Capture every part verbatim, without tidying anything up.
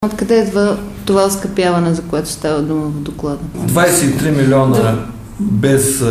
Откъде идва това оскъпяване, за което става дума в доклада? двадесет и три милиона да. без а,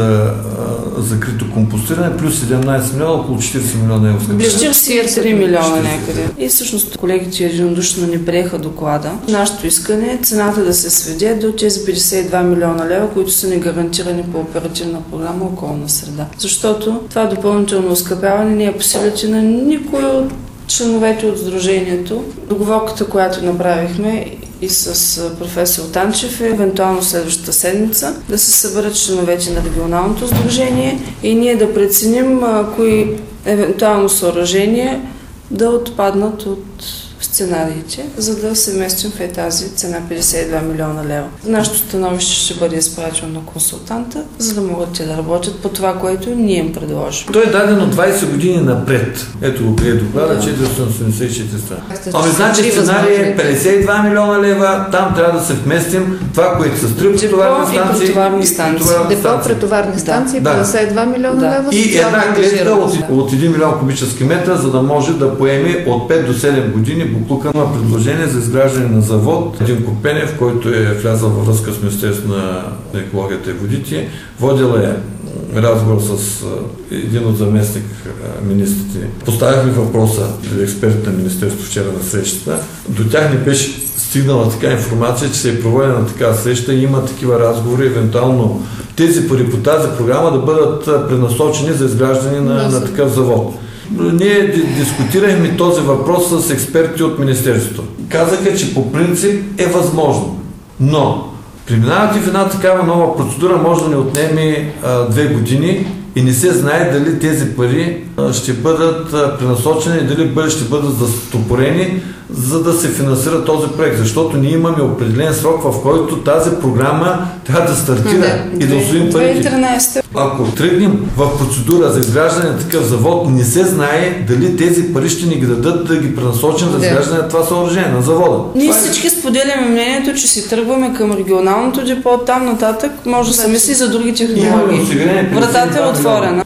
а, закрито компостиране, плюс седемнадесет милиона, около четиридесет милиона е оскъпяване. четиридесет и три милиона някъде. И всъщност колегите единодушно не приеха доклада. Нашето искане е цената да се сведе до тези петдесет и два милиона лева, които са ни гарантирани по оперативна програма околна среда. Защото това допълнително оскъпяване не е по силите на никой от членовете от Сдружението. Договорката, която направихме и с професор Танчев е евентуално следващата седмица да се съберат членовете на регионалното сдружение и ние да преценим а, кои евентуално съоръжения да отпаднат от сценариите, за да се местим в тази цена петдесет и два милиона лева. Нашето становище ще бъде изпратено на консултанта, за да могат те да работят по това, което ние им предложим. Той е дадено двадесет години напред. Ето го прие доклада, четиристотин осемдесет и четири страни. Ами значи сценарий е петдесет и два милиона лева, там трябва да се вместим това, което са три претоварни станции. Претоварни станции. Депо, претоварни станции, да. петдесет и два милиона да. лева. И една клетка от, от един милион кубически метра, за да може да поеме от пет до седем години буклука. Има предложение за изграждане на завод. Един Копенев, който е влязъл във връзка с Министерството на екологията и водите, водил е разговор с един от заместник министрите. Поставихме въпроса за експерт на Министерството вчера на срещата. До тях не беше стигнала така информация, че се е проведена такава среща и има такива разговори, евентуално тези пари по тази програма да бъдат пренасочени за изграждане на, на такъв завод. Ние дискутирахме този въпрос с експерти от Министерството. Казаха, че по принцип е възможно, но преминавате в една такава нова процедура може да ни отнеме а, две години и не се знае дали тези пари а, ще бъдат а, пренасочени и дали бъде ще бъдат застопорени, за да се финансира този проект, защото ние имаме определен срок, в който тази програма трябва да стартира и да усвоим парите. Ако тръгнем в процедура за изграждане на такъв завод, не се знае дали тези пари ще ни ги дадат да ги пренасочим за изграждане на това съоръжение, на завода. Ние всички споделяме мнението, че си тръгваме към регионалното депо, там нататък може да се мисли за други технологии. Вратата е отворена.